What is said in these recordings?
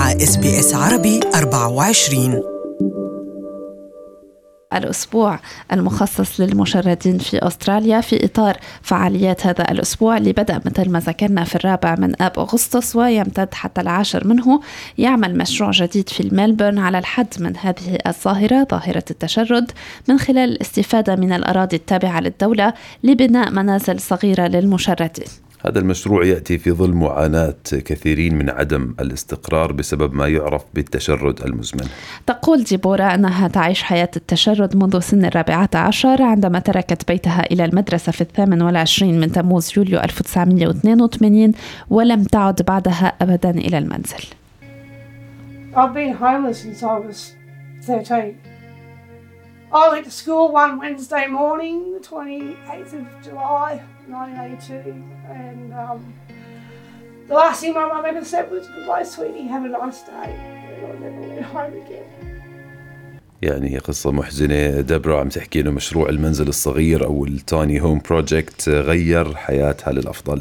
مع SBS عربي 24. الأسبوع المخصص للمشردين في أستراليا في إطار فعاليات هذا الأسبوع اللي بدأ مثل ما ذكرنا في 4 أغسطس ويمتد حتى 10 منه. يعمل مشروع جديد في ملبورن على الحد من هذه الظاهرة، ظاهرة التشرد، من خلال الاستفادة من الأراضي التابعة للدولة لبناء منازل صغيرة للمشردين. هذا المشروع يأتي في ظل معاناة كثيرين من عدم الاستقرار بسبب ما يعرف بالتشرد المزمن. تقول ديبورا أنها تعيش حياة التشرد منذ سن 14 عندما تركت بيتها إلى المدرسة في 28 من تموز يوليو 1982 ولم تعد بعدها أبدا إلى المنزل. I've been homeless since I was 13. I went to school one Wednesday morning, the 28th of July, 1982, and the last thing my mum ever said was, "Goodbye, sweetie, have a nice day." And I never went home again. يعني هي قصة محزنة. دبرا عم تحكي إنه مشروع المنزل الصغير أو التاني هوم بروجكت غير حياتها للأفضل.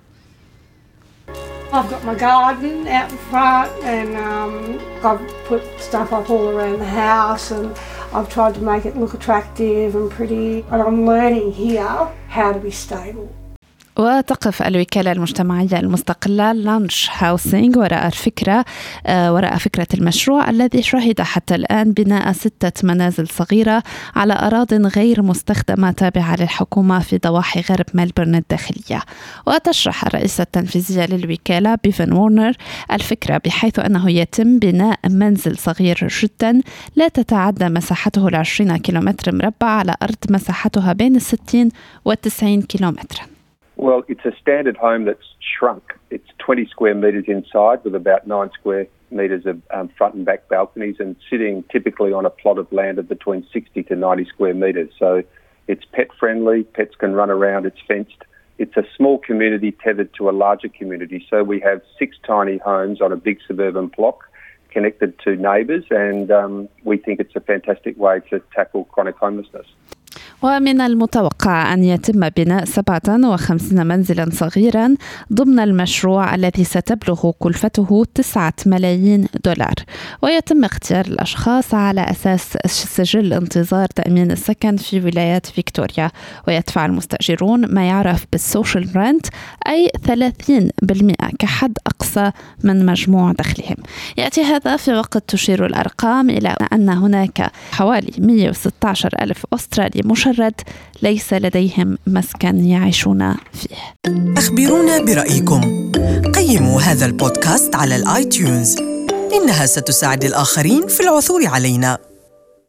I've got my garden out in front, and I've put stuff up all around the house, and I've tried to make it look attractive and pretty, and I'm learning here how to be stable. وتقف الوكالة المجتمعية المستقلة لانش هاوسينج وراء فكرة المشروع الذي شهد حتى الآن بناء 6 منازل صغيرة على أراضٍ غير مستخدمة تابعة للحكومة في ضواحي غرب ملبورن الداخلية. وتشرح الرئيسة التنفيذية للوكالة بيفن وورنر الفكرة بحيث أنه يتم بناء منزل صغير جدا لا تتعدى مساحته 20 كيلومتر مربع على أرض مساحتها بين 60 و90 كيلومترا. Well, it's a standard home that's shrunk. It's 20 square metres inside with about 9 square metres of front and back balconies and sitting typically on a plot of land of between 60 to 90 square metres. So it's pet friendly, pets can run around, it's fenced. It's a small community tethered to a larger community. So we have 6 tiny homes on a big suburban block connected to neighbours, and we think it's a fantastic way to tackle chronic homelessness. ومن المتوقع أن يتم بناء 57 منزلا صغيرا ضمن المشروع الذي ستبلغ كلفته $9 ملايين، ويتم اختيار الأشخاص على أساس سجل انتظار تأمين السكن في ولايات فيكتوريا. ويدفع المستأجرون ما يعرف بالسوشيال رنت، أي 30% كحد أقصى من مجموع دخلهم. يأتي هذا في وقت تشير الأرقام إلى أن هناك حوالي 116,000 أسترالي مشرد ليس لديهم مسكن يعيشون فيه. أخبرونا برأيكم. قيموا هذا البودكاست على الآيتيونز، إنها ستساعد الآخرين في العثور علينا.